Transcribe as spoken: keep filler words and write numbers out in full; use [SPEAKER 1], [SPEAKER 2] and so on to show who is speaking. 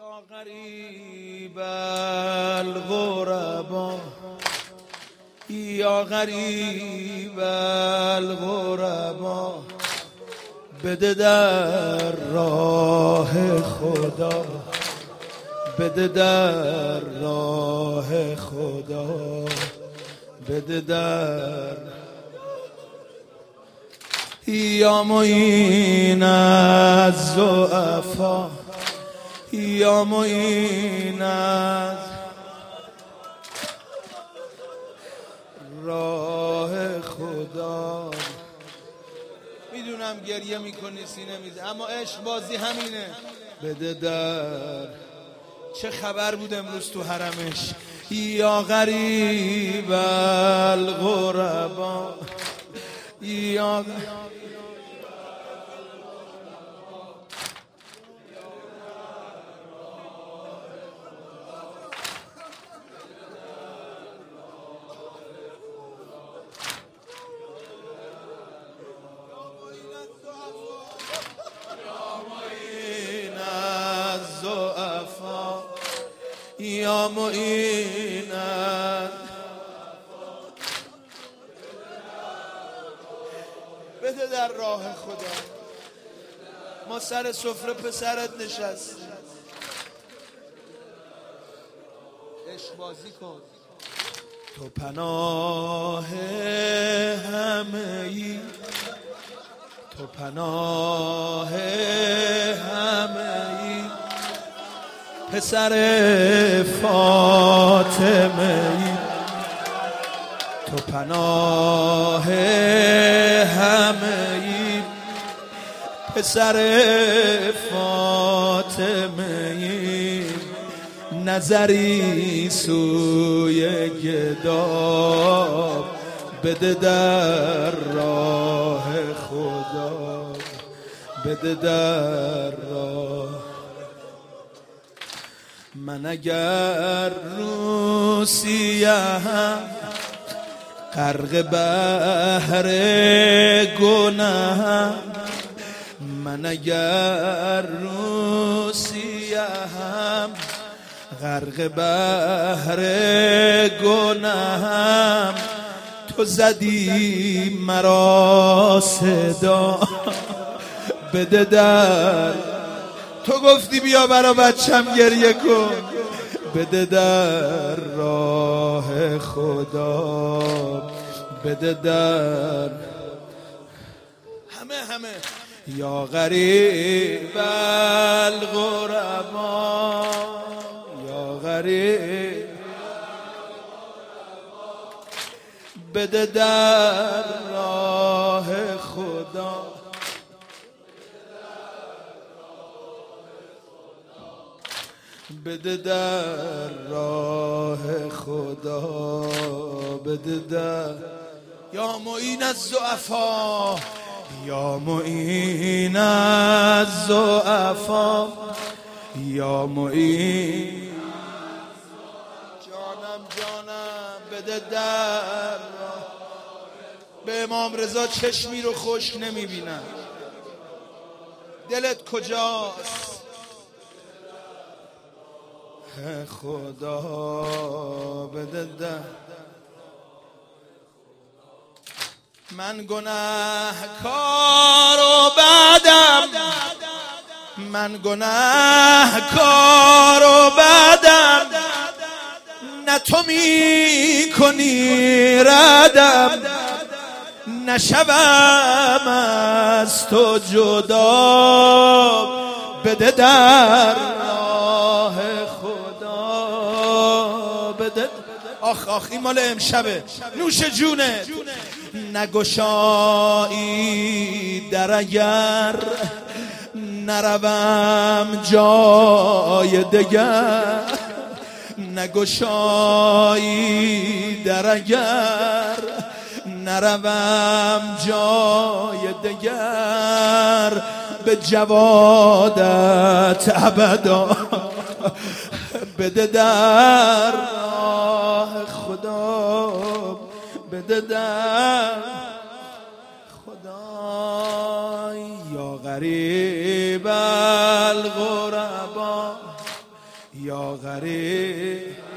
[SPEAKER 1] یا غریب الغربا یا غریب الغربا بده در راه خدا بده در راه خدا بده در یا معین از ضعفا یا معین از راه خدا. میدونم گریه میکنی سینه میزه، اما عشق بازی همینه. بده در چه خبر بود امروز تو حرمش. یا غریب الغربا یا یا معینت بده در راه خدا. ما سر سفره پسرت نشست، عشق بازی کن. تو پناه همه ای، تو پناه همه ای، پسر فاطمه ای. تو پناه همه ای، پسر فاطمه ای. نظری سوی گدا بده در راه خدا بده در راه. من اگر رو سیهم غرق بحر گناهم، من اگر رو سیهم غرق بحر گناهم، تو زدی مرا صدا بده در. تو گفتی بیا برا بچم گریه کن، بده در راه خدا بده در همه همه. یا غریب الغربا یا غریب بده در راه خدا بده در راه خدا بده در. یا معین از ضعفا یا معین از ضعفا یا معین جانم جانم بده در. به امام رضا چشمی رو خشک نمیبینم، دلت کجاست خدا بده در. من گناهکار و بدم، من گناهکار و بدم، نه تو می کنی ردم، نشوم از تو جدا بده در راه خدا بده. آخ آخ این مال امشبه، نوش جونه. نگشایی در اگر نروم جای دگر، نگشایی در اگر نروم جای دگر، به جوادت ابدا بده در راه خدا بده در خدا. یا غریب الغربا یا غریب